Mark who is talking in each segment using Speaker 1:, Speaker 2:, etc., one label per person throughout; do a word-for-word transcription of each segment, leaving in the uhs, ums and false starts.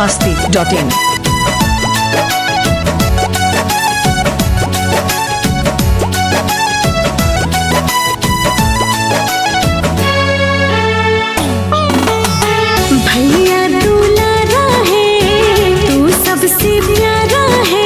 Speaker 1: masti dot in.
Speaker 2: भैया दुलारा है तू सबसे प्यारा है,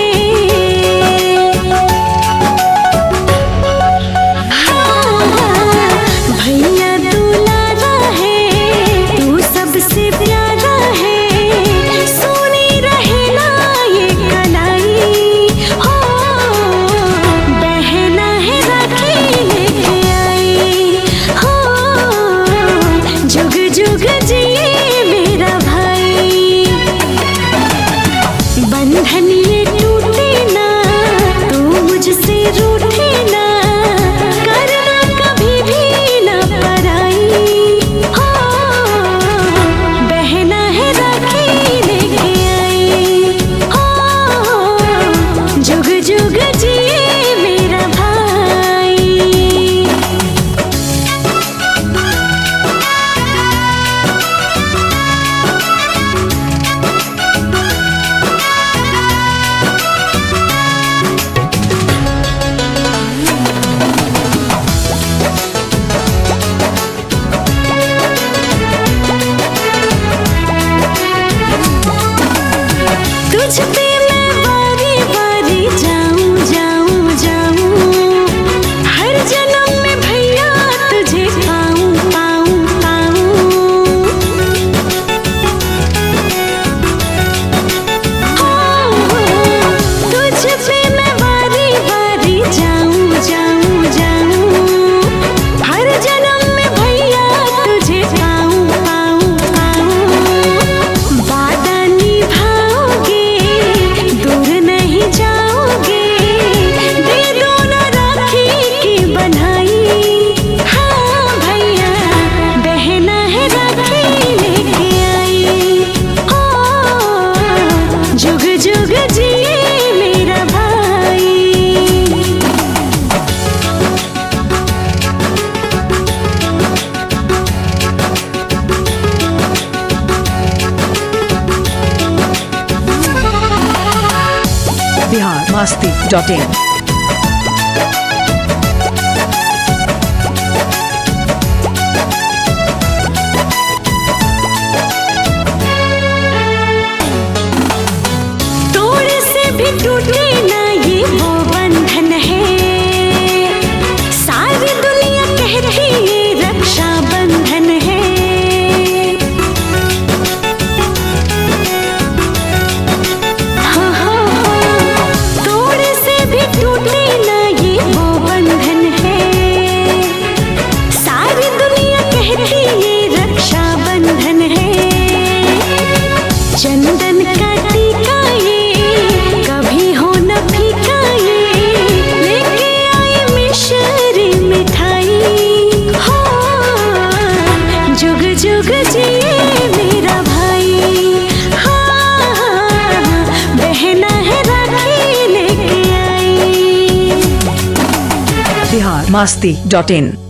Speaker 2: भैया दुलारा है तू सबसे प्यारा है, सोनी रहे ना ये कलाई हो, बहना है राखी लेके आई हो, जुग जुग जिए मेरा भाई, बंधन ये टूटे ना तू मुझसे रूठे ना, करना कभी भी ना पराई हो, बहना है राखी लेके आई हो, जुग जुग जिए मेरा भाई। तुझ पे मैं बारी बारी जाऊं जाऊं जाऊं, हर जन्म में भैया तुझे पाऊं पाऊं पाऊं, हो तुझ पे मैं बारी बारी जाऊं जाऊं जाऊं, हर जन्म में भैया तुझे पाऊं पाऊं पाऊं, वादा निभाओगे दूर नहीं जाओगे, दे दो ना राखी की बन्हाई, हाँ भैया बहना है राखी लेके आई हो, जुग जुग जिए मेरा भाई।
Speaker 1: Bihar masti dot in.
Speaker 2: तोड़ से भी टूटे ना ये वो बंधन है, सारी दुनिया कहती ये रक्षा बंधन है, हाँ हाँ तोड़ से भी टूटे ना ये वो बंधन है, सारी दुनिया कहती ये रक्षा बंधन है, चंदन का टीका ये कभी हो न फीका ये, लेके आई मिश्री मिठाई हो, जुग जुग जिए मेरा भाई, हाँ बहना है राखी लेके आई।
Speaker 1: Bihar masti dot in.